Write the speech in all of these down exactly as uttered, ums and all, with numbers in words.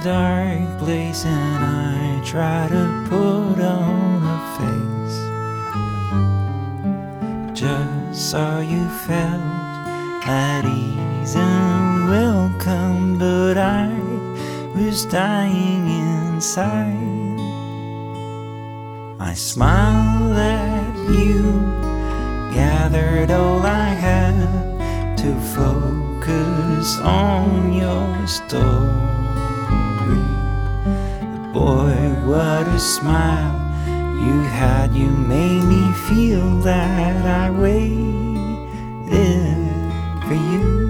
dark place and I try to put on a face just so you felt at ease and welcome, but I was dying inside. I smiled at you, gathered all I had to focus on your story. Boy, what a smile you had, you made me feel that I waited for you.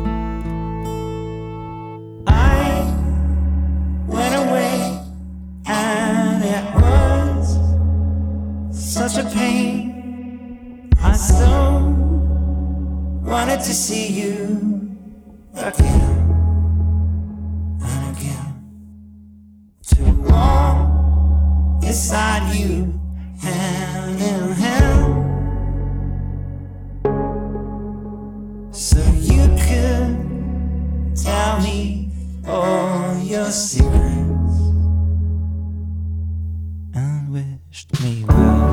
I went away and it was such a pain. I so wanted to see you again and again, to walk beside you hand in hand, so you could tell me all your secrets and wished me well.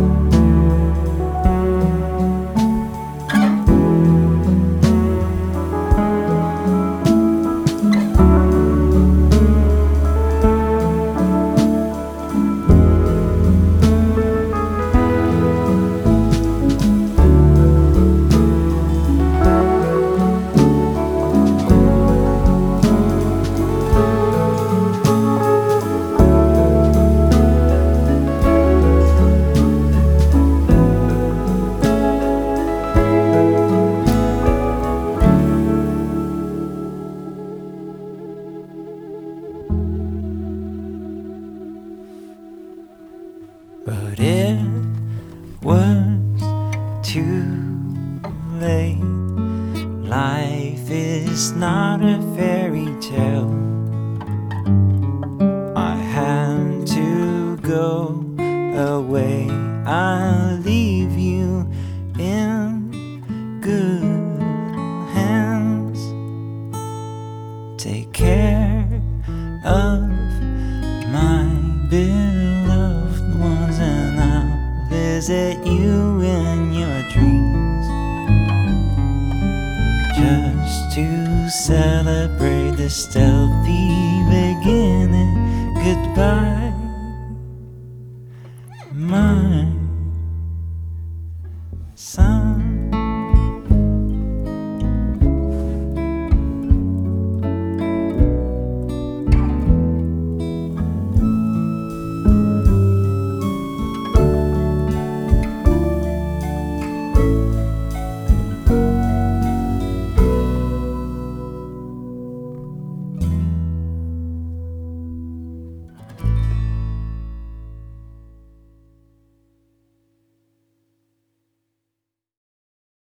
But it was too late. Life is not a fairy tale. I had to go away. I'll leave you in good hands. Take care of my beloved ones, and I'll visit you in your dreams, just to celebrate the stealthy beginning. Goodbye, my